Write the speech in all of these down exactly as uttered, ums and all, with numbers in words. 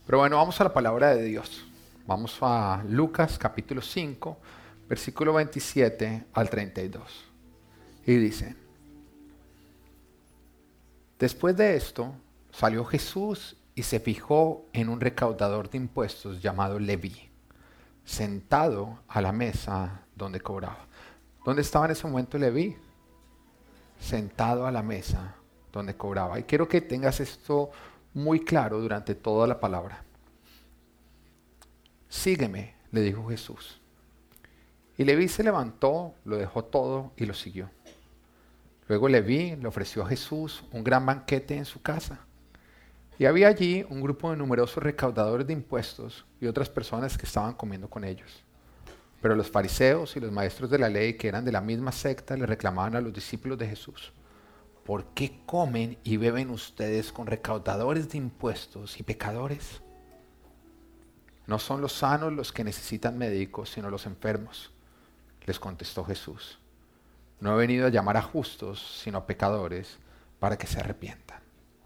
Pero bueno, vamos a la palabra de Dios. Vamos a Lucas capítulo cinco, versículo veintisiete al treinta y dos. Y dice: Después de esto, salió Jesús y se fijó en un recaudador de impuestos llamado Leví, sentado a la mesa donde cobraba. ¿Dónde estaba en ese momento Leví? Sentado a la mesa donde cobraba. Y quiero que tengas esto muy claro durante toda la palabra. Sígueme, le dijo Jesús. Y Leví se levantó, lo dejó todo y lo siguió. Luego Leví le ofreció a Jesús un gran banquete en su casa. Y había allí un grupo de numerosos recaudadores de impuestos y otras personas que estaban comiendo con ellos. Pero los fariseos y los maestros de la ley, que eran de la misma secta, le reclamaban a los discípulos de Jesús: ¿por qué comen y beben ustedes con recaudadores de impuestos y pecadores? No son los sanos los que necesitan médicos, sino los enfermos, les contestó Jesús. No he venido a llamar a justos, sino a pecadores, para que se arrepientan.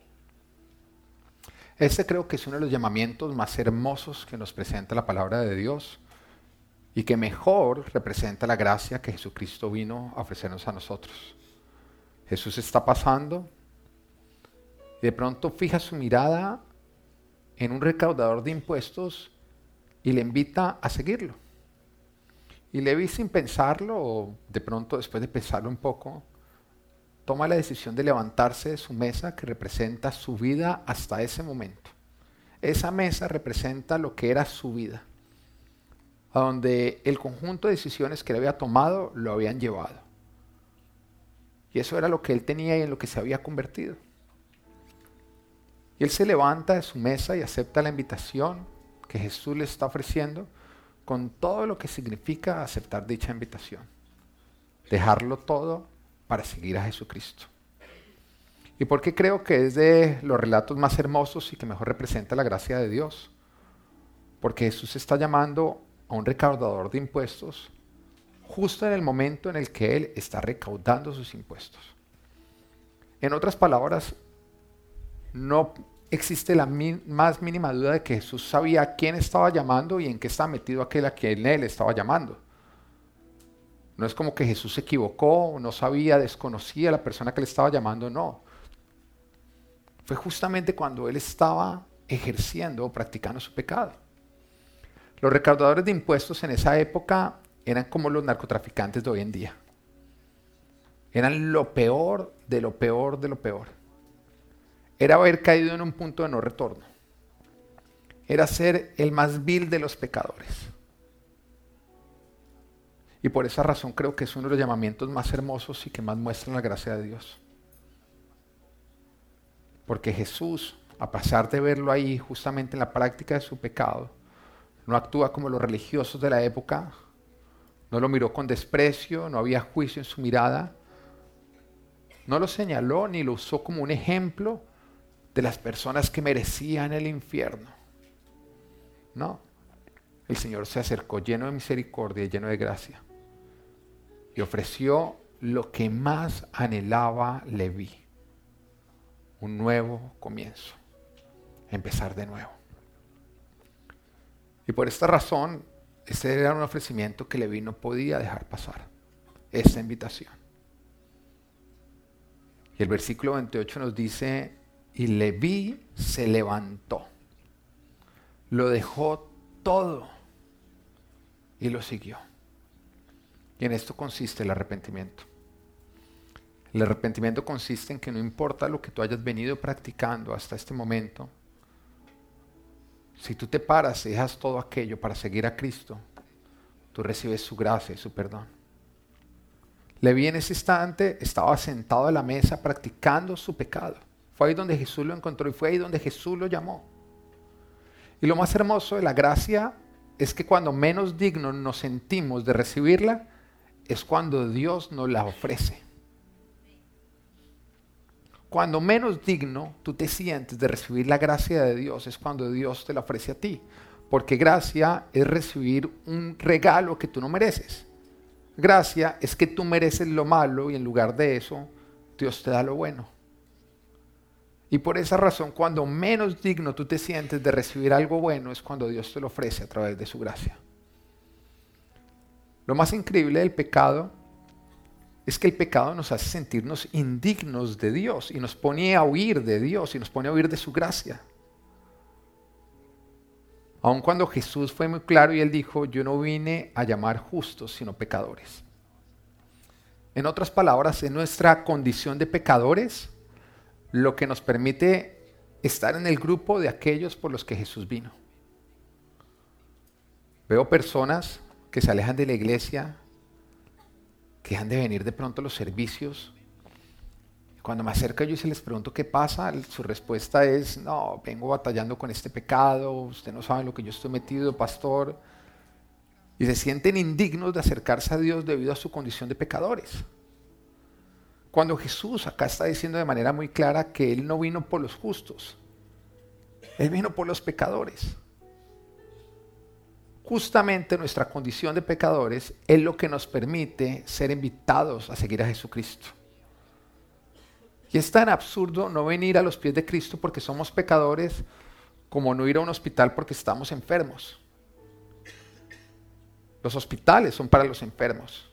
Este creo que es uno de los llamamientos más hermosos que nos presenta la palabra de Dios y que mejor representa la gracia que Jesucristo vino a ofrecernos a nosotros. Jesús está pasando y de pronto fija su mirada en un recaudador de impuestos y le invita a seguirlo. Y Leví, sin pensarlo, o de pronto después de pensarlo un poco, toma la decisión de levantarse de su mesa que representa su vida hasta ese momento. Esa mesa representa lo que era su vida, a donde el conjunto de decisiones que él había tomado lo habían llevado. Y eso era lo que él tenía y en lo que se había convertido. Y él se levanta de su mesa y acepta la invitación que Jesús le está ofreciendo, con todo lo que significa aceptar dicha invitación. Dejarlo todo para seguir a Jesucristo. ¿Y por qué creo que es de los relatos más hermosos y que mejor representa la gracia de Dios? Porque Jesús está llamando a un recaudador de impuestos justo en el momento en el que Él está recaudando sus impuestos. En otras palabras, no existe la mi- más mínima duda de que Jesús sabía a quién estaba llamando y en qué estaba metido aquel a quien Él estaba llamando. No es como que Jesús se equivocó, no sabía, desconocía a la persona que le estaba llamando, no. Fue justamente cuando Él estaba ejerciendo o practicando su pecado. Los recaudadores de impuestos en esa época eran como los narcotraficantes de hoy en día. Eran lo peor de lo peor de lo peor. Era haber caído en un punto de no retorno. Era ser el más vil de los pecadores. Y por esa razón creo que es uno de los llamamientos más hermosos y que más muestran la gracia de Dios. Porque Jesús, a pesar de verlo ahí justamente en la práctica de su pecado, no actúa como los religiosos de la época, no lo miró con desprecio, no había juicio en su mirada, no lo señaló ni lo usó como un ejemplo de las personas que merecían el infierno. No, el Señor se acercó lleno de misericordia y lleno de gracia y ofreció lo que más anhelaba Leví: un nuevo comienzo, empezar de nuevo. Y por esta razón, este era un ofrecimiento que Leví no podía dejar pasar, esta invitación. Y el versículo veintiocho nos dice: y Leví se levantó, lo dejó todo y lo siguió. Y en esto consiste el arrepentimiento. El arrepentimiento consiste en que no importa lo que tú hayas venido practicando hasta este momento, si tú te paras y dejas todo aquello para seguir a Cristo, tú recibes su gracia y su perdón. Leví en ese instante estaba sentado a la mesa practicando su pecado. Fue ahí donde Jesús lo encontró y fue ahí donde Jesús lo llamó. Y lo más hermoso de la gracia es que cuando menos dignos nos sentimos de recibirla, es cuando Dios nos la ofrece. Cuando menos digno tú te sientes de recibir la gracia de Dios, es cuando Dios te la ofrece a ti. Porque gracia es recibir un regalo que tú no mereces. Gracia es que tú mereces lo malo y en lugar de eso, Dios te da lo bueno. Y por esa razón, cuando menos digno tú te sientes de recibir algo bueno, es cuando Dios te lo ofrece a través de su gracia. Lo más increíble del pecado es que el pecado nos hace sentirnos indignos de Dios y nos pone a huir de Dios y nos pone a huir de su gracia. Aun cuando Jesús fue muy claro y Él dijo, yo no vine a llamar justos, sino pecadores. En otras palabras, es nuestra condición de pecadores lo que nos permite estar en el grupo de aquellos por los que Jesús vino. Veo personas que se alejan de la iglesia, que dejan de venir de pronto a los servicios. Cuando me acerco a ellos y les pregunto qué pasa, su respuesta es, no, vengo batallando con este pecado, usted no sabe lo que yo estoy metido, pastor. Y se sienten indignos de acercarse a Dios debido a su condición de pecadores. Cuando Jesús acá está diciendo de manera muy clara que Él no vino por los justos, Él vino por los pecadores. Justamente nuestra condición de pecadores es lo que nos permite ser invitados a seguir a Jesucristo. Y es tan absurdo no venir a los pies de Cristo porque somos pecadores como no ir a un hospital porque estamos enfermos. Los hospitales son para los enfermos.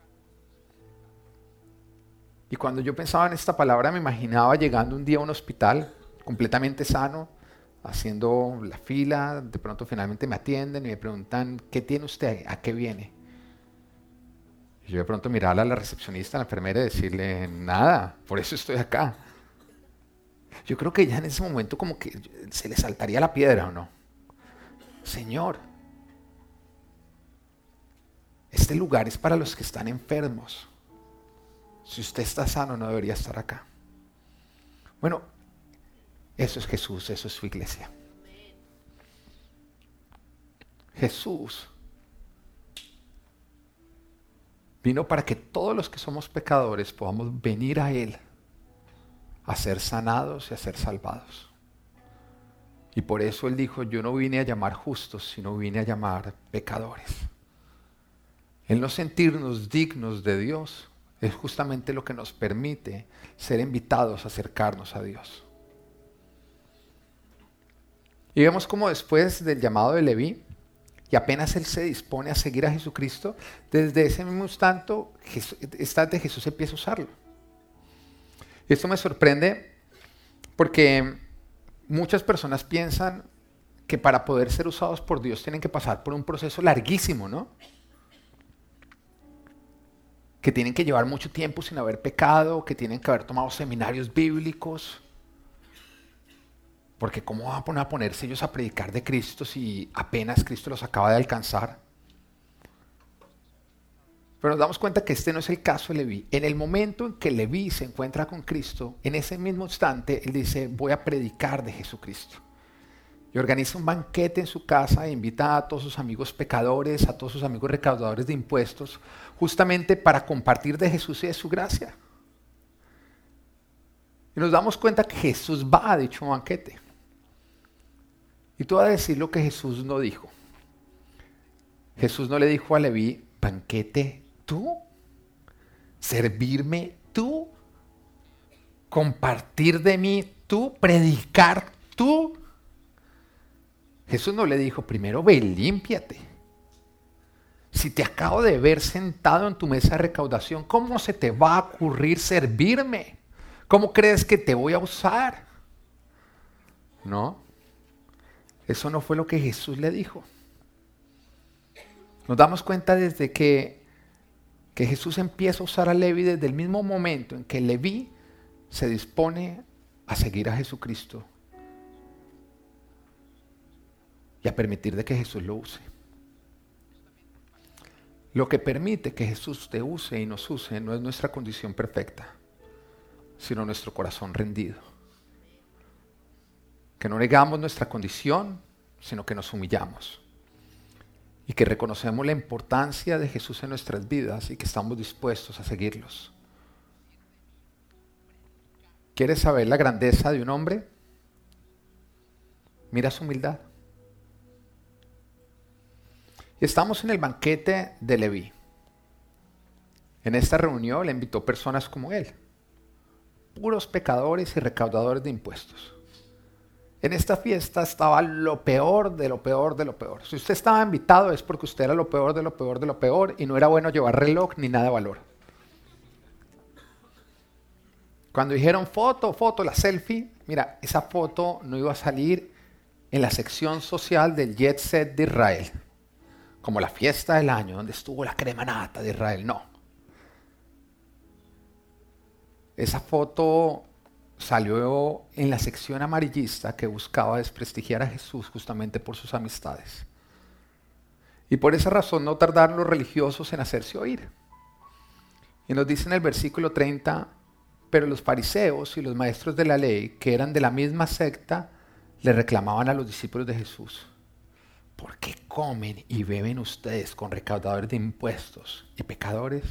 Y cuando yo pensaba en esta palabra me imaginaba llegando un día a un hospital completamente sano, haciendo la fila, de pronto finalmente me atienden y me preguntan, ¿qué tiene usted? ¿A qué viene? Y yo de pronto mirarle a la recepcionista, a la enfermera y decirle, nada, por eso estoy acá. Yo creo que ya en ese momento como que se le saltaría la piedra, ¿o no? Señor, este lugar es para los que están enfermos. Si usted está sano, no debería estar acá. Bueno, eso es Jesús, eso es su iglesia. Jesús vino para que todos los que somos pecadores podamos venir a Él a ser sanados y a ser salvados. Y por eso Él dijo, yo no vine a llamar justos, sino vine a llamar pecadores. El no sentirnos dignos de Dios es justamente lo que nos permite ser invitados a acercarnos a Dios. Y vemos cómo después del llamado de Leví, y apenas él se dispone a seguir a Jesucristo, desde ese mismo instante Jesús empieza a usarlo. Y esto me sorprende porque muchas personas piensan que para poder ser usados por Dios tienen que pasar por un proceso larguísimo, ¿no? Que tienen que llevar mucho tiempo sin haber pecado, que tienen que haber tomado seminarios bíblicos. Porque ¿cómo van a poner a ponerse ellos a predicar de Cristo si apenas Cristo los acaba de alcanzar? Pero nos damos cuenta que este no es el caso de Leví. En el momento en que Leví se encuentra con Cristo, en ese mismo instante, él dice, voy a predicar de Jesucristo. Y organiza un banquete en su casa e invita a todos sus amigos pecadores, a todos sus amigos recaudadores de impuestos, justamente para compartir de Jesús y de su gracia. Y nos damos cuenta que Jesús va a dicho banquete. Y tú vas a decir lo que Jesús no dijo. Jesús no le dijo a Leví, banquete tú, servirme tú, compartir de mí tú, predicar tú. Jesús no le dijo, primero ve y límpiate. Si te acabo de ver sentado en tu mesa de recaudación, ¿cómo se te va a ocurrir servirme? ¿Cómo crees que te voy a usar? No, eso no fue lo que Jesús le dijo. Nos damos cuenta desde que, que Jesús empieza a usar a Leví desde el mismo momento en que Leví se dispone a seguir a Jesucristo y a permitir de que Jesús lo use. Lo que permite que Jesús te use y nos use no es nuestra condición perfecta, sino nuestro corazón rendido. Que no negamos nuestra condición, sino que nos humillamos. Y que reconocemos la importancia de Jesús en nuestras vidas y que estamos dispuestos a seguirlos. ¿Quieres saber la grandeza de un hombre? Mira su humildad. Estamos en el banquete de Leví. En esta reunión le invitó personas como él. puros pecadores y recaudadores de impuestos. En esta fiesta estaba lo peor de lo peor de lo peor. Si usted estaba invitado es porque usted era lo peor de lo peor de lo peor y no era bueno llevar reloj ni nada de valor. Cuando dijeron foto, foto, la selfie, mira, esa foto no iba a salir en la sección social del Jet Set de Israel, como la fiesta del año, donde estuvo la crema nata de Israel, no. Esa foto salió en la sección amarillista que buscaba desprestigiar a Jesús justamente por sus amistades. Y por esa razón no tardaron los religiosos en hacerse oír. Y nos dice en el versículo treinta, pero los fariseos y los maestros de la ley, que eran de la misma secta, le reclamaban a los discípulos de Jesús: ¿por qué comen y beben ustedes con recaudadores de impuestos y pecadores?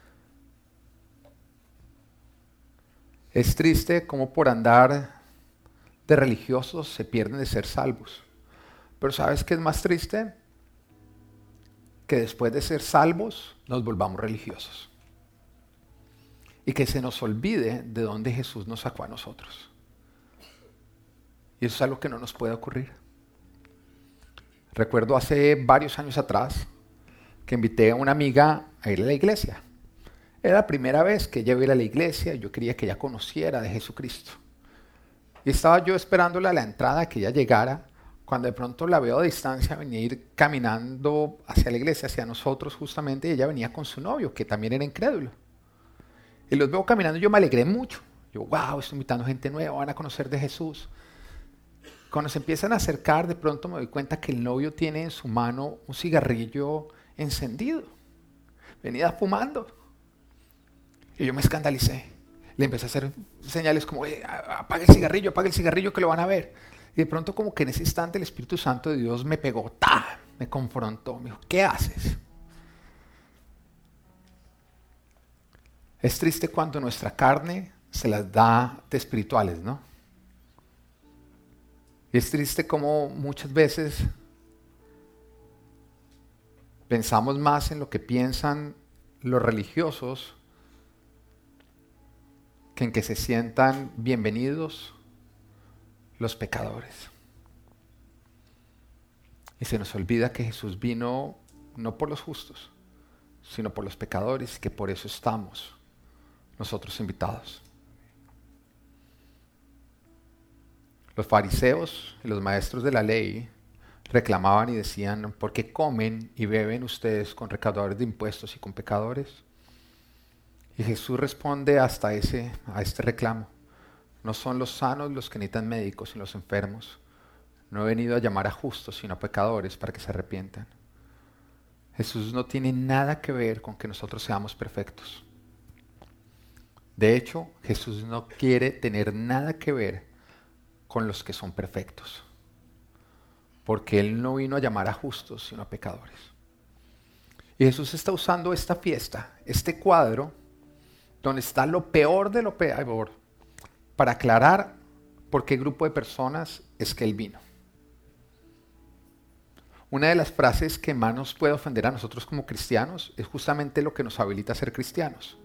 Es triste cómo por andar de religiosos se pierden de ser salvos. Pero ¿sabes qué es más triste? Que después de ser salvos nos volvamos religiosos. Y que se nos olvide de dónde Jesús nos sacó a nosotros. Y eso es algo que no nos puede ocurrir. Recuerdo hace varios años atrás que invité a una amiga a ir a la iglesia. Era la primera vez que ella iba a ir a la iglesia y yo quería que ella conociera de Jesucristo. Y estaba yo esperándola a la entrada, que ella llegara, cuando de pronto la veo a distancia venir caminando hacia la iglesia, hacia nosotros justamente, y ella venía con su novio, que también era incrédulo. Y los veo caminando y yo me alegré mucho. Yo, wow, estoy invitando gente nueva, van a conocer de Jesús. Cuando se empiezan a acercar, de pronto me doy cuenta que el novio tiene en su mano un cigarrillo encendido. Venía fumando. Y yo me escandalicé. Le empecé a hacer señales como, eh, apague el cigarrillo, apague el cigarrillo que lo van a ver. Y de pronto como que en ese instante el Espíritu Santo de Dios me pegó, ¡ta! Me confrontó, me dijo, ¿qué haces? Es triste cuando nuestra carne se las da de espirituales, ¿no? Y es triste como muchas veces pensamos más en lo que piensan los religiosos que en que se sientan bienvenidos los pecadores. Y se nos olvida que Jesús vino no por los justos, sino por los pecadores, y que por eso estamos nosotros invitados. Los fariseos y los maestros de la ley reclamaban y decían, ¿por qué comen y beben ustedes con recaudadores de impuestos y con pecadores? Y Jesús responde hasta ese, a este reclamo. No son los sanos los que necesitan médicos, sino los enfermos. No he venido a llamar a justos, sino a pecadores para que se arrepientan. Jesús no tiene nada que ver con que nosotros seamos perfectos. De hecho, Jesús no quiere tener nada que ver con los que son perfectos. Porque Él no vino a llamar a justos, sino a pecadores. Y Jesús está usando esta fiesta, este cuadro, donde está lo peor de lo peor, para aclarar por qué grupo de personas es que Él vino. Una de las frases que más nos puede ofender a nosotros como cristianos es justamente lo que nos habilita a ser cristianos.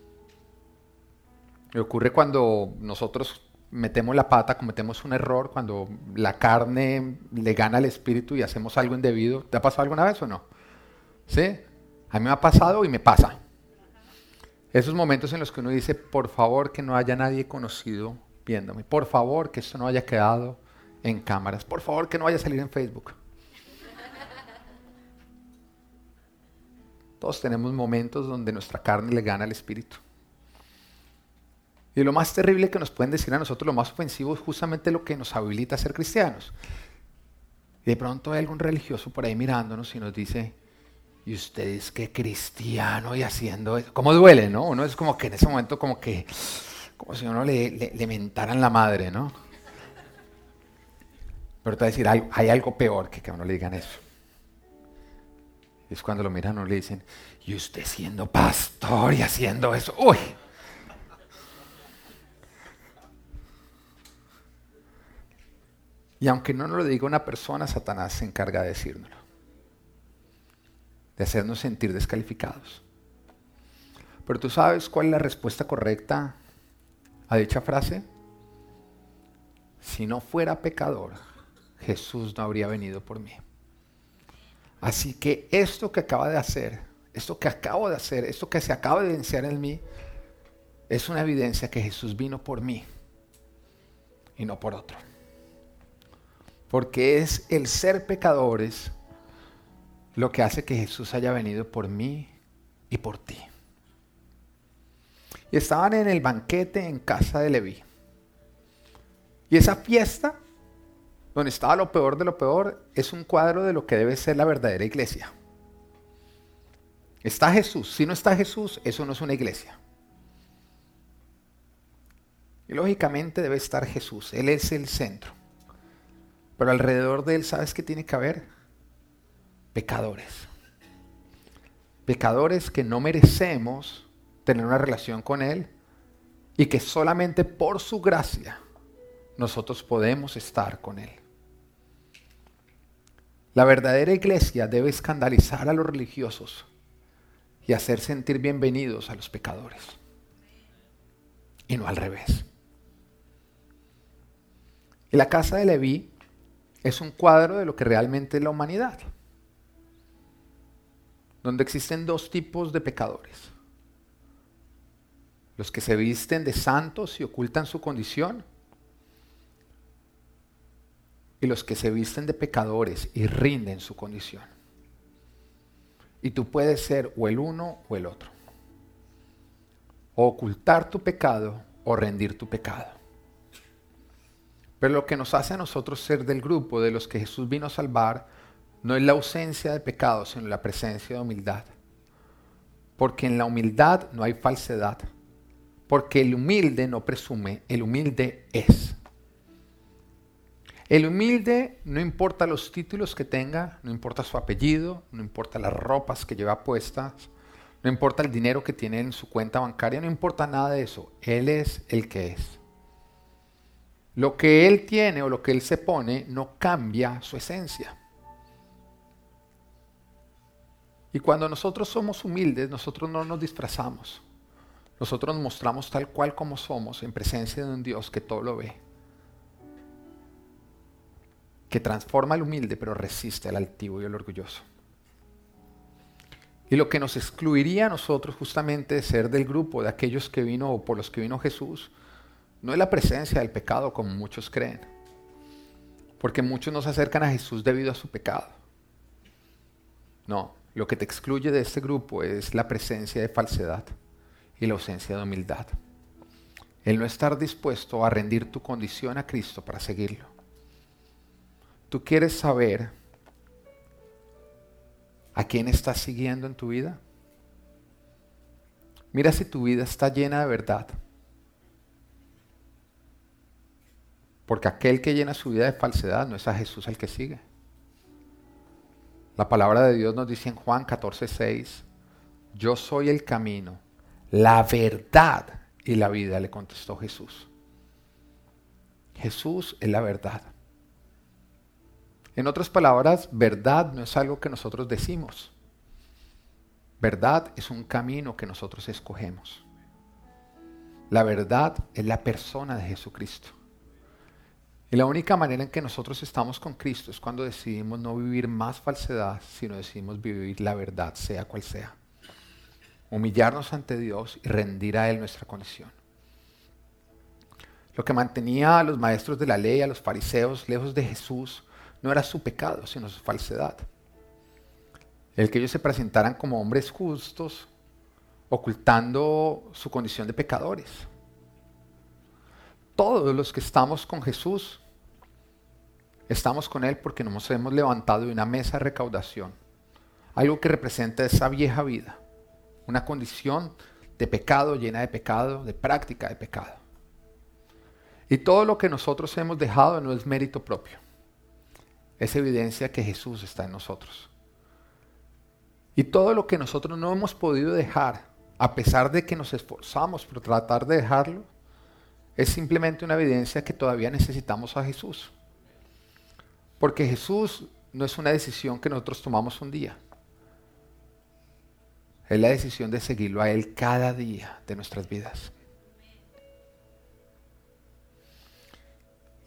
Y ocurre cuando nosotros metemos la pata, cometemos un error, cuando la carne le gana al espíritu y hacemos algo indebido. ¿Te ha pasado alguna vez o no? ¿Sí? A mí me ha pasado y me pasa. Esos momentos en los que uno dice, por favor que no haya nadie conocido viéndome, por favor que esto no haya quedado en cámaras, por favor que no vaya a salir en Facebook. Todos tenemos momentos donde nuestra carne le gana al espíritu. Y lo más terrible que nos pueden decir a nosotros, lo más ofensivo, es justamente lo que nos habilita a ser cristianos. Y de pronto hay algún religioso por ahí mirándonos y nos dice, ¿y ustedes qué cristiano y haciendo eso? ¿Cómo duele, no? Uno es como que en ese momento como que, como si uno le, le, le mentaran la madre, ¿no? Pero te voy a decir, hay, hay algo peor que que a uno le digan eso. Y es cuando lo miran y le dicen, ¿y usted siendo pastor y haciendo eso? ¡Uy! Y aunque no nos lo diga una persona, Satanás se encarga de decírnoslo, de hacernos sentir descalificados. Pero tú sabes cuál es la respuesta correcta a dicha frase? Si no fuera pecador, Jesús no habría venido por mí. Así que esto que acaba de hacer, esto que acabo de hacer, esto que se acaba de evidenciar en mí, es una evidencia que Jesús vino por mí y no por otro. Porque es el ser pecadores lo que hace que Jesús haya venido por mí y por ti. Y estaban en el banquete en casa de Leví. Y esa fiesta, donde estaba lo peor de lo peor, es un cuadro de lo que debe ser la verdadera iglesia. Está Jesús. Si no está Jesús, eso no es una iglesia. Y lógicamente debe estar Jesús. Él es el centro. Pero alrededor de él, ¿sabes qué tiene que haber? Pecadores. Pecadores que no merecemos tener una relación con él y que solamente por su gracia nosotros podemos estar con él. La verdadera iglesia debe escandalizar a los religiosos y hacer sentir bienvenidos a los pecadores. Y no al revés. Y la casa de Leví es un cuadro de lo que realmente es la humanidad, donde existen dos tipos de pecadores. Los que se visten de santos y ocultan su condición, y los que se visten de pecadores y rinden su condición. Y tú puedes ser o el uno o el otro. O ocultar tu pecado o rendir tu pecado. Pero lo que nos hace a nosotros ser del grupo de los que Jesús vino a salvar no es la ausencia de pecado, sino la presencia de humildad. Porque en la humildad no hay falsedad. Porque el humilde no presume, el humilde es. El humilde no importa los títulos que tenga, no importa su apellido, no importa las ropas que lleva puestas, no importa el dinero que tiene en su cuenta bancaria, no importa nada de eso. Él es el que es. Lo que él tiene o lo que él se pone no cambia su esencia. Y cuando nosotros somos humildes, nosotros no nos disfrazamos. Nosotros nos mostramos tal cual como somos en presencia de un Dios que todo lo ve. Que transforma al humilde pero resiste al altivo y al orgulloso. Y lo que nos excluiría a nosotros justamente de ser del grupo de aquellos que vino o por los que vino Jesús, no es la presencia del pecado como muchos creen. Porque muchos no se acercan a Jesús debido a su pecado. No, lo que te excluye de este grupo es la presencia de falsedad y la ausencia de humildad. El no estar dispuesto a rendir tu condición a Cristo para seguirlo. ¿Tú quieres saber a quién estás siguiendo en tu vida? Mira si tu vida está llena de verdad. Porque aquel que llena su vida de falsedad no es a Jesús el que sigue. La palabra de Dios nos dice en Juan catorce seis, yo soy el camino, la verdad y la vida, le contestó Jesús. Jesús es la verdad. En otras palabras, verdad no es algo que nosotros decimos. Verdad es un camino que nosotros escogemos. La verdad es la persona de Jesucristo. Y la única manera en que nosotros estamos con Cristo es cuando decidimos no vivir más falsedad, sino decidimos vivir la verdad, sea cual sea. Humillarnos ante Dios y rendir a Él nuestra condición. Lo que mantenía a los maestros de la ley, a los fariseos, lejos de Jesús, no era su pecado, sino su falsedad. El que ellos se presentaran como hombres justos, ocultando su condición de pecadores. Todos los que estamos con Jesús, estamos con Él porque nos hemos levantado de una mesa de recaudación. Algo que representa esa vieja vida. Una condición de pecado, llena de pecado, de práctica de pecado. Y todo lo que nosotros hemos dejado no es mérito propio. Es evidencia que Jesús está en nosotros. Y todo lo que nosotros no hemos podido dejar, a pesar de que nos esforzamos por tratar de dejarlo, es simplemente una evidencia que todavía necesitamos a Jesús. Porque Jesús no es una decisión que nosotros tomamos un día. Es la decisión de seguirlo a Él cada día de nuestras vidas.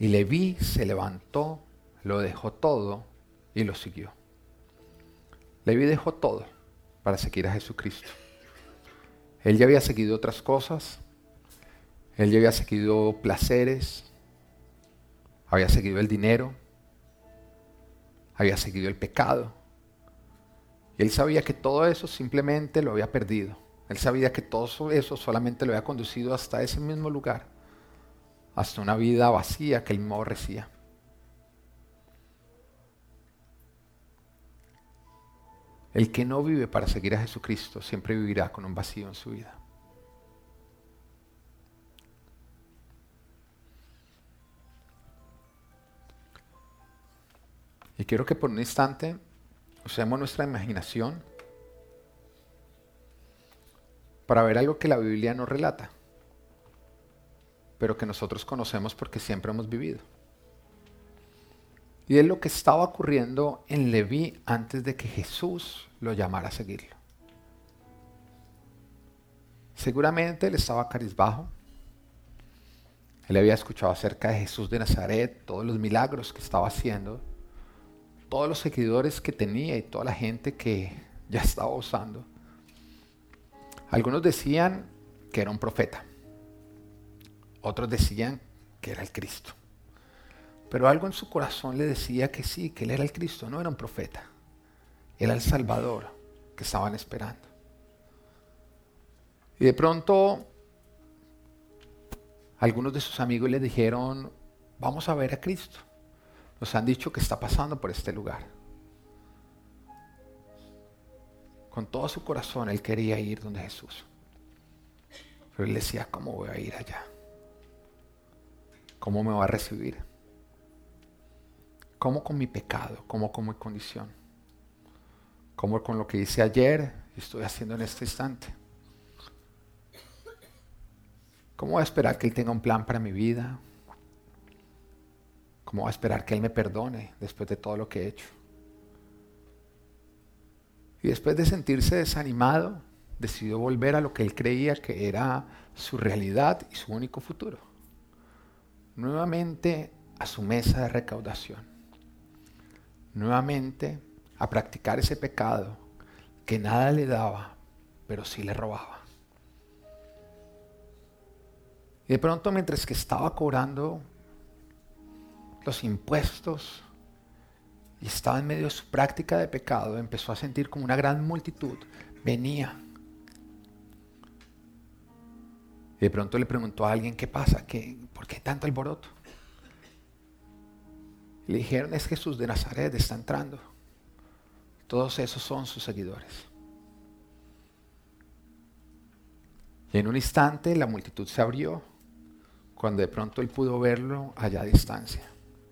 Y Leví se levantó, lo dejó todo y lo siguió. Leví dejó todo para seguir a Jesucristo. Él ya había seguido otras cosas, él ya había seguido placeres, había seguido el dinero, había seguido el pecado. Y él sabía que todo eso simplemente lo había perdido. Él sabía que todo eso solamente lo había conducido hasta ese mismo lugar, hasta una vida vacía que él mismo aborrecía. El que no vive para seguir a Jesucristo siempre vivirá con un vacío en su vida. Y quiero que por un instante usemos nuestra imaginación para ver algo que la Biblia no relata, pero que nosotros conocemos porque siempre hemos vivido. Y es lo que estaba ocurriendo en Leví antes de que Jesús lo llamara a seguirlo. Seguramente él estaba cabizbajo. Él había escuchado acerca de Jesús de Nazaret, todos los milagros que estaba haciendo, todos los seguidores que tenía y toda la gente que ya estaba usando. Algunos decían que era un profeta. Otros decían que era el Cristo. Pero algo en su corazón le decía que sí, que él era el Cristo, no era un profeta. Era el Salvador que estaban esperando. Y de pronto, algunos de sus amigos le dijeron, vamos a ver a Cristo. Nos han dicho que está pasando por este lugar. Con todo su corazón él quería ir donde Jesús. Pero él decía, ¿cómo voy a ir allá? ¿Cómo me va a recibir? ¿Cómo con mi pecado? ¿Cómo con mi condición? ¿Cómo con lo que hice ayer y estoy haciendo en este instante? ¿Cómo voy a esperar que Él tenga un plan para mi vida? ¿Cómo voy a esperar que Él me perdone después de todo lo que he hecho? Y después de sentirse desanimado, decidió volver a lo que él creía que era su realidad y su único futuro. Nuevamente a su mesa de recaudación. Nuevamente a practicar ese pecado que nada le daba, pero sí le robaba. Y de pronto, mientras que estaba cobrando los impuestos y estaba en medio de su práctica de pecado, empezó a sentir como una gran multitud venía. Y de pronto le preguntó a alguien, ¿qué pasa? ¿Qué, ¿Por qué tanto alboroto? Y le dijeron, es Jesús de Nazaret, está entrando. Todos esos son sus seguidores. Y en un instante la multitud se abrió, cuando de pronto él pudo verlo allá a distancia.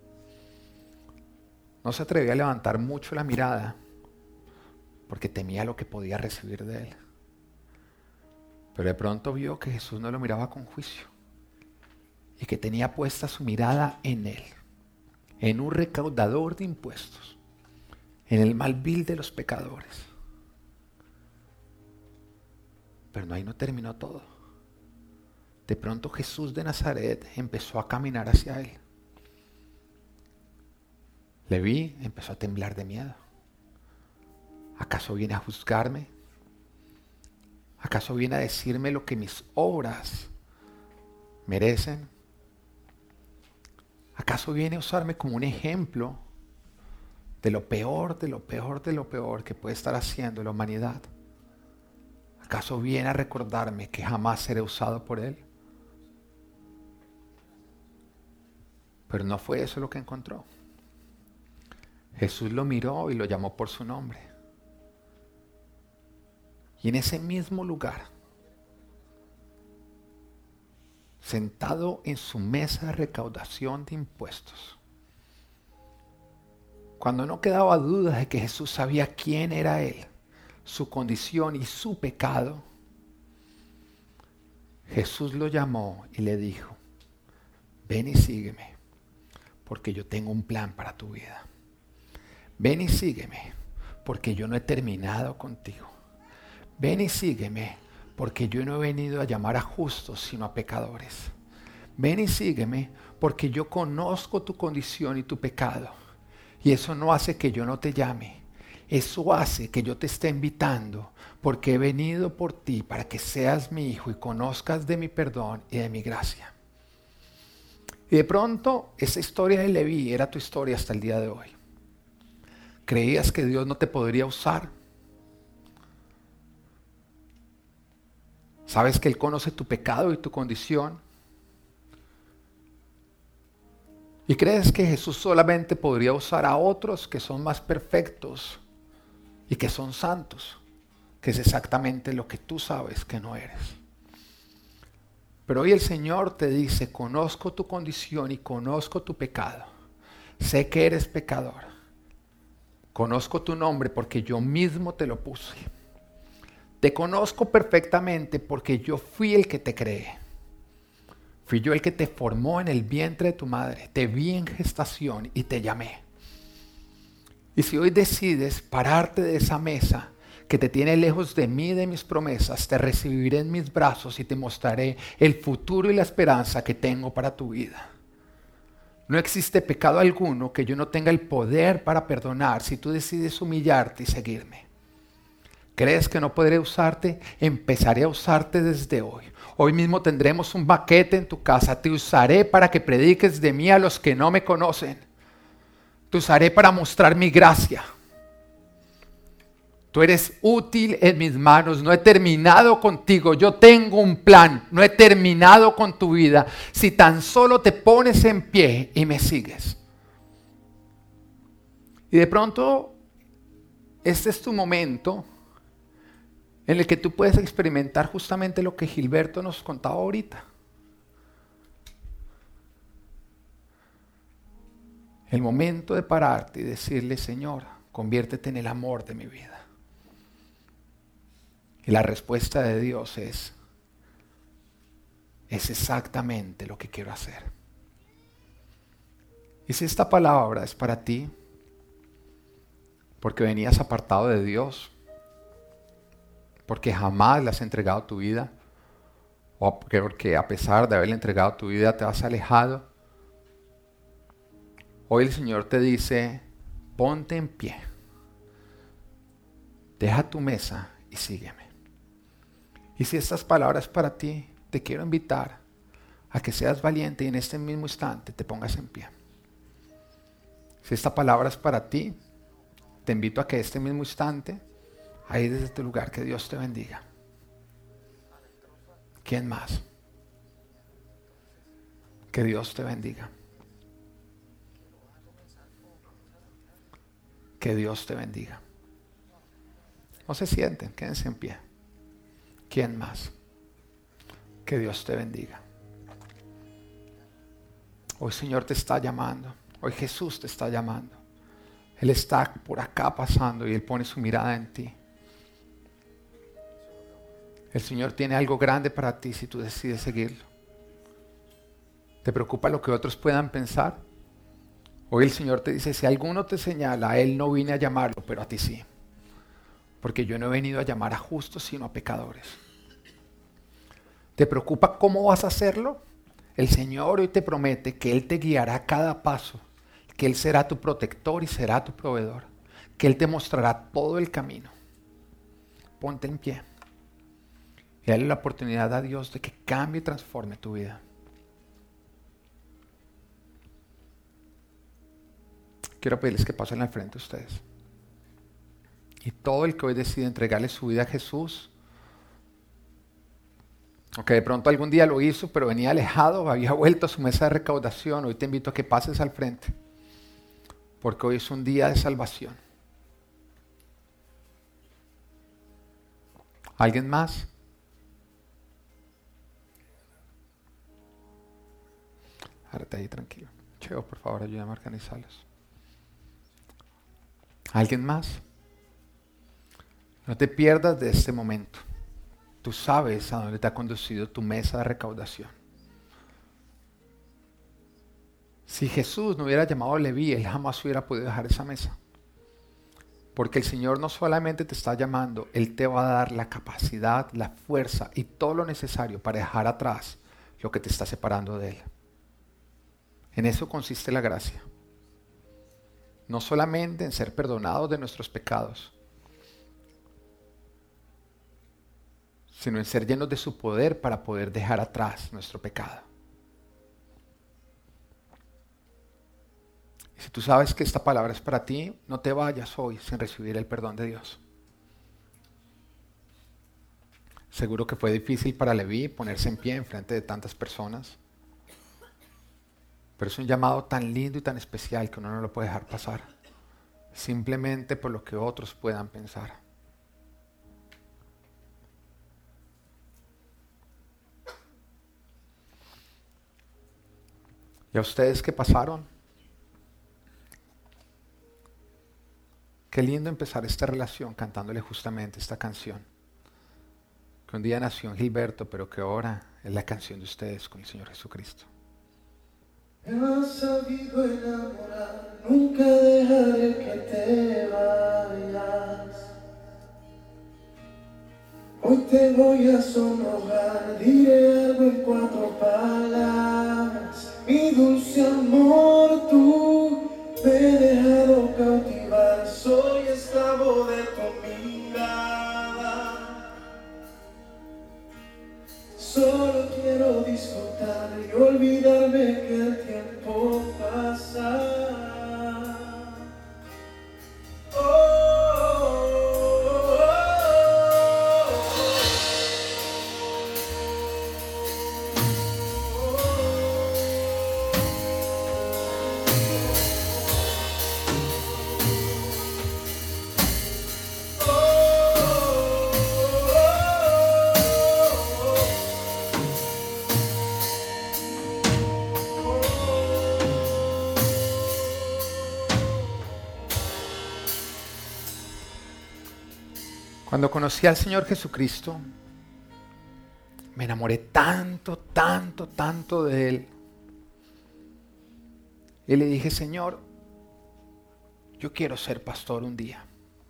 No se atrevía a levantar mucho la mirada, porque temía lo que podía recibir de él. Pero de pronto vio que Jesús no lo miraba con juicio, y que tenía puesta su mirada en él, en un recaudador de impuestos, en el mal vil de los pecadores. Pero ahí no terminó todo. De pronto Jesús de Nazaret empezó a caminar hacia él. Leví empezó a temblar de miedo. ¿Acaso viene a juzgarme? ¿Acaso viene a decirme lo que mis obras merecen? ¿Acaso viene a usarme como un ejemplo de lo peor, de lo peor, de lo peor que puede estar haciendo la humanidad? ¿Acaso viene a recordarme que jamás seré usado por Él? Pero no fue eso lo que encontró. Jesús lo miró y lo llamó por su nombre. Y en ese mismo lugar, sentado en su mesa de recaudación de impuestos, cuando no quedaba duda de que Jesús sabía quién era Él, su condición y su pecado, Jesús lo llamó y le dijo, ven y sígueme, porque yo tengo un plan para tu vida. Ven y sígueme, porque yo no he terminado contigo. Ven y sígueme, porque yo no he venido a llamar a justos, sino a pecadores. Ven y sígueme, porque yo conozco tu condición y tu pecado. Y eso no hace que yo no te llame. Eso hace que yo te esté invitando, porque he venido por ti para que seas mi hijo y conozcas de mi perdón y de mi gracia. Y de pronto, esa historia de Leví era tu historia hasta el día de hoy. ¿Creías que Dios no te podría usar? ¿Sabes que Él conoce tu pecado y tu condición? ¿Y crees que Jesús solamente podría usar a otros que son más perfectos y que son santos? Que es exactamente lo que tú sabes que no eres. Pero hoy el Señor te dice, conozco tu condición y conozco tu pecado. Sé que eres pecador. Conozco tu nombre porque yo mismo te lo puse. Te conozco perfectamente porque yo fui el que te creé. Fui yo el que te formó en el vientre de tu madre. Te vi en gestación y te llamé. Y si hoy decides pararte de esa mesa que te tiene lejos de mí y de mis promesas, te recibiré en mis brazos y te mostraré el futuro y la esperanza que tengo para tu vida. No existe pecado alguno que yo no tenga el poder para perdonar si tú decides humillarte y seguirme. ¿Crees que no podré usarte? Empezaré a usarte desde hoy. Hoy mismo tendremos un banquete en tu casa. Te usaré para que prediques de mí a los que no me conocen. Te usaré para mostrar mi gracia. Tú eres útil en mis manos. No he terminado contigo. Yo tengo un plan. No he terminado con tu vida. Si tan solo te pones en pie y me sigues. Y de pronto, este es tu momento en el que tú puedes experimentar justamente lo que Gilberto nos contaba ahorita. El momento de pararte y decirle, Señor, conviértete en el amor de mi vida. Y la respuesta de Dios es, es exactamente lo que quiero hacer. Y si esta palabra es para ti, porque venías apartado de Dios, porque jamás le has entregado tu vida, o porque a pesar de haberle entregado tu vida te has alejado, hoy el Señor te dice, ponte en pie, deja tu mesa y sígueme. Y si estas palabras para ti, te quiero invitar a que seas valiente y en este mismo instante te pongas en pie. Si esta palabra es para ti, te invito a que este mismo instante, ahí desde tu lugar, que Dios te bendiga. ¿Quién más? Que Dios te bendiga. Que Dios te bendiga. No se sienten, quédense en pie. ¿Quién más? Que Dios te bendiga. Hoy Señor te está llamando. Hoy Jesús te está llamando. Él está por acá pasando y Él pone su mirada en ti. El Señor tiene algo grande para ti si tú decides seguirlo. ¿Te preocupa lo que otros puedan pensar? Hoy el Señor te dice, si alguno te señala, a Él no vine a llamarlo, pero a ti sí. Porque yo no he venido a llamar a justos, sino a pecadores. ¿Te preocupa cómo vas a hacerlo? El Señor hoy te promete que Él te guiará a cada paso, que Él será tu protector y será tu proveedor, que Él te mostrará todo el camino. Ponte en pie y dale la oportunidad a Dios de que cambie y transforme tu vida. Quiero pedirles que pasen al frente ustedes. Y todo el que hoy decide entregarle su vida a Jesús, o que de pronto algún día lo hizo, pero venía alejado, había vuelto a su mesa de recaudación, hoy te invito a que pases al frente, porque hoy es un día de salvación. ¿Alguien más? Árate ahí tranquilo. Cheo, por favor, ayúdame a organizarlos. ¿Alguien más? No te pierdas de este momento. Tú sabes a dónde te ha conducido tu mesa de recaudación. Si Jesús no hubiera llamado a Leví, Él jamás hubiera podido dejar esa mesa. Porque el Señor no solamente te está llamando, Él te va a dar la capacidad, la fuerza y todo lo necesario para dejar atrás lo que te está separando de Él. En eso consiste la gracia. No solamente en ser perdonados de nuestros pecados, sino en ser llenos de su poder para poder dejar atrás nuestro pecado. Y si tú sabes que esta palabra es para ti, no te vayas hoy sin recibir el perdón de Dios. Seguro que fue difícil para Leví ponerse en pie en frente de tantas personas, pero es un llamado tan lindo y tan especial que uno no lo puede dejar pasar, simplemente por lo que otros puedan pensar. ¿Y a ustedes qué pasaron? Qué lindo empezar esta relación cantándole justamente esta canción, que un día nació en Gilberto, pero que ahora es la canción de ustedes con el Señor Jesucristo. Me has sabido enamorar, nunca dejaré que te vayas. Hoy te voy a sonrojar, diré algo en cuatro palabras. Mi dulce amor, tú me has dejado cautivar, soy esclavo de tu mirada. Solo quiero disfrutar y olvidarme que el tiempo pasa. Oh, oh, oh, Cuando conocí al Señor Jesucristo, me enamoré tanto, tanto, tanto de Él. Y le dije, Señor, yo quiero ser pastor un día.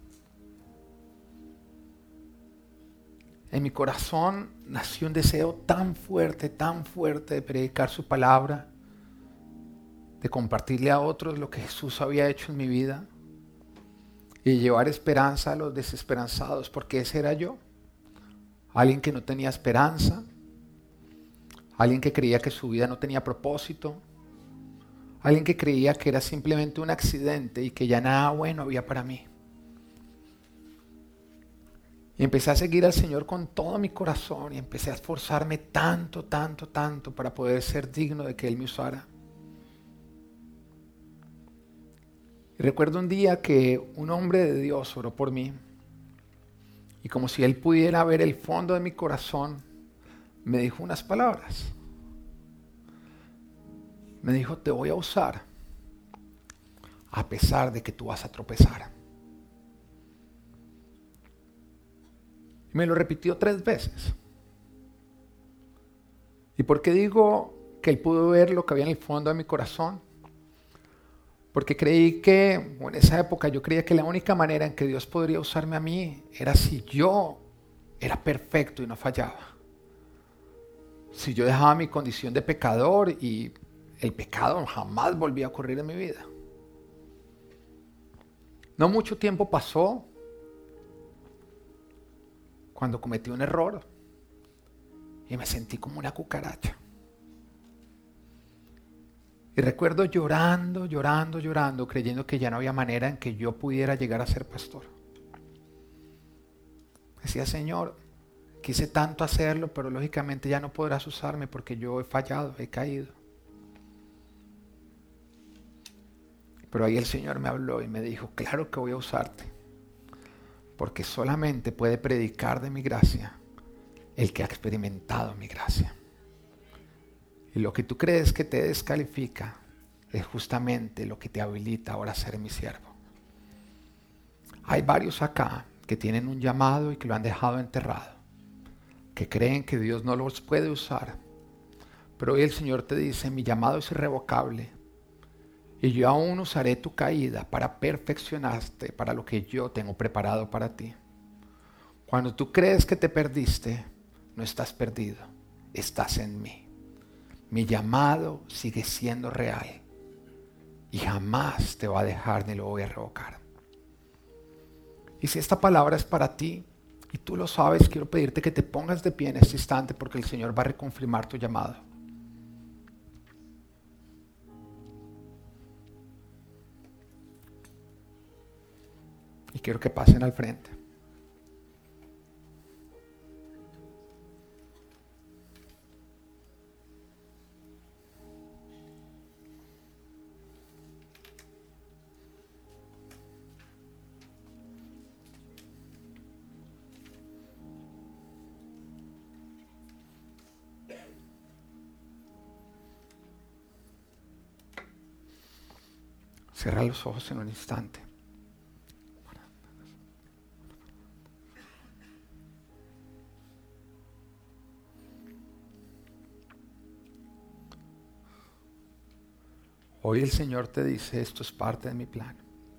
En mi corazón nació un deseo tan fuerte, tan fuerte de predicar su palabra, de compartirle a otros lo que Jesús había hecho en mi vida y llevar esperanza a los desesperanzados, porque ese era yo. Alguien que no tenía esperanza, alguien que creía que su vida no tenía propósito, alguien que creía que era simplemente un accidente y que ya nada bueno había para mí. Y empecé a seguir al Señor con todo mi corazón y empecé a esforzarme tanto, tanto, tanto para poder ser digno de que Él me usara. Y recuerdo un día que un hombre de Dios oró por mí y como si Él pudiera ver el fondo de mi corazón, me dijo unas palabras. Me dijo, te voy a usar a pesar de que tú vas a tropezar. Y me lo repitió tres veces. ¿Y por qué digo que Él pudo ver lo que había en el fondo de mi corazón? Porque creí que, en esa época yo creía que la única manera en que Dios podría usarme a mí era si yo era perfecto y no fallaba. Si yo dejaba mi condición de pecador y el pecado jamás volvía a ocurrir en mi vida. No mucho tiempo pasó cuando cometí un error y me sentí como una cucaracha. Y recuerdo llorando, llorando, llorando, creyendo que ya no había manera en que yo pudiera llegar a ser pastor. Decía, Señor, quise tanto hacerlo, pero lógicamente ya no podrás usarme porque yo he fallado, he caído. Pero ahí el Señor me habló y me dijo, claro que voy a usarte, porque solamente puede predicar de mi gracia el que ha experimentado mi gracia. Y lo que tú crees que te descalifica es justamente lo que te habilita ahora a ser mi siervo. Hay varios acá que tienen un llamado y que lo han dejado enterrado, que creen que Dios no los puede usar. Pero hoy el Señor te dice, mi llamado es irrevocable y yo aún usaré tu caída para perfeccionarte para lo que yo tengo preparado para ti. Cuando tú crees que te perdiste, no estás perdido, estás en mí. Mi llamado sigue siendo real. y jamás te va a dejar ni lo voy a revocar. Y si esta palabra es para ti y tú lo sabes, quiero pedirte que te pongas de pie en este instante porque el Señor va a reconfirmar tu llamado. Y quiero que pasen al frente. Cierra los ojos en un instante. Hoy el Señor te dice, esto es parte de mi plan.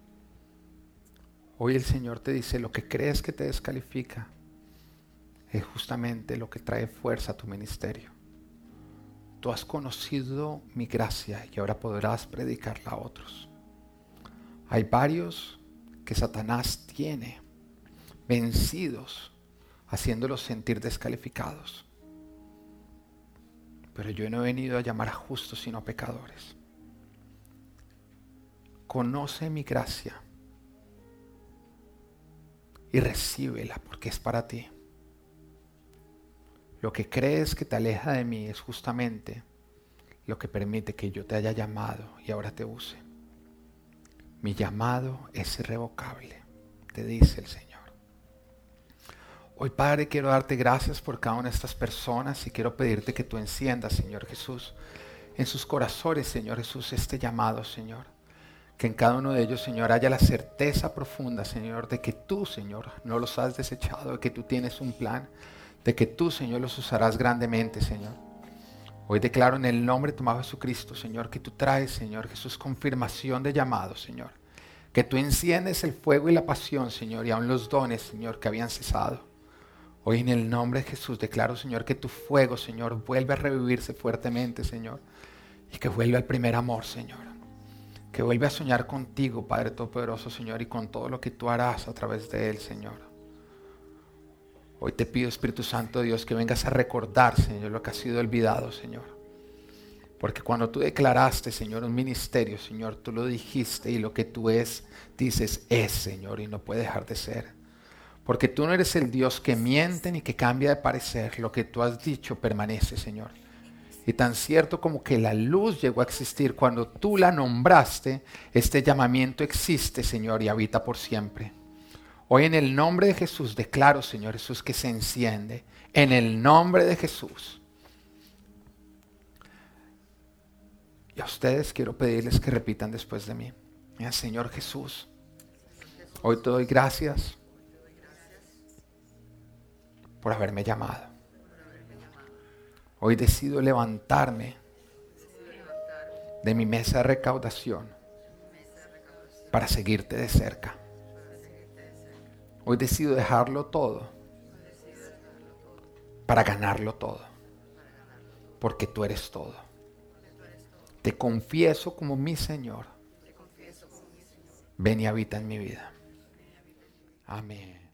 Hoy el Señor te dice, lo que crees que te descalifica es justamente lo que trae fuerza a tu ministerio. Tú has conocido mi gracia y ahora podrás predicarla a otros. Hay varios que Satanás tiene vencidos, haciéndolos sentir descalificados. Pero yo no he venido a llamar a justos sino a pecadores. Conoce mi gracia y recíbela porque es para ti. Lo que crees que te aleja de mí es justamente lo que permite que yo te haya llamado y ahora te use. Mi llamado es irrevocable, te dice el Señor. Hoy, Padre, quiero darte gracias por cada una de estas personas y quiero pedirte que tú enciendas, Señor Jesús, en sus corazones, Señor Jesús, este llamado, Señor. Que en cada uno de ellos, Señor, haya la certeza profunda, Señor, de que tú, Señor, no los has desechado, de que tú tienes un plan, de que tú, Señor, los usarás grandemente, Señor. Hoy declaro en el nombre de tu amado Jesucristo, Señor, que tú traes, Señor Jesús, confirmación de llamado, Señor. Que tú enciendes el fuego y la pasión, Señor, y aún los dones, Señor, que habían cesado. Hoy en el nombre de Jesús declaro, Señor, que tu fuego, Señor, vuelve a revivirse fuertemente, Señor. Y que vuelva al primer amor, Señor. Que vuelve a soñar contigo, Padre Todopoderoso, Señor, y con todo lo que tú harás a través de él, Señor. Hoy te pido, Espíritu Santo de Dios, que vengas a recordar, Señor, lo que ha sido olvidado, Señor. Porque cuando tú declaraste, Señor, un ministerio, Señor, tú lo dijiste y lo que tú es, dices, es, Señor, y no puede dejar de ser. Porque tú no eres el Dios que miente ni que cambia de parecer. Lo que tú has dicho permanece, Señor. Y tan cierto como que la luz llegó a existir cuando tú la nombraste, este llamamiento existe, Señor, y habita por siempre. Hoy en el nombre de Jesús declaro, Señor Jesús, que se enciende. En el nombre de Jesús. Y a ustedes quiero pedirles que repitan después de mí. Mira, Señor Jesús, hoy te doy gracias por haberme llamado. Hoy decido levantarme de mi mesa de recaudación para seguirte de cerca. Hoy decido dejarlo todo para ganarlo todo, porque tú eres todo. Te confieso como mi Señor. Ven y habita en mi vida. Amén.